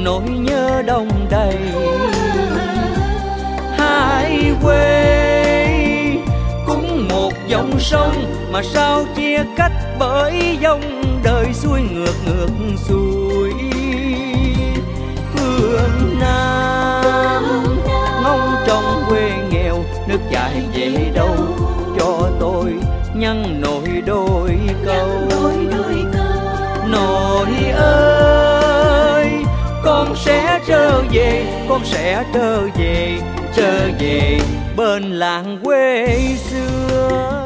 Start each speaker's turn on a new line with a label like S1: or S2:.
S1: nỗi nhớ đông đầy. Hai quê cũng một dòng sông mà sao chia cách bởi dòng đời xuôi ngược ngược xuôi. Phương Nam ngóng trong quê nghèo, nước chảy về đâu cho tôi nhăn nổi đôi câu. Nội ơi, con sẽ trở về, con sẽ trở về, trở về bên làng quê xưa.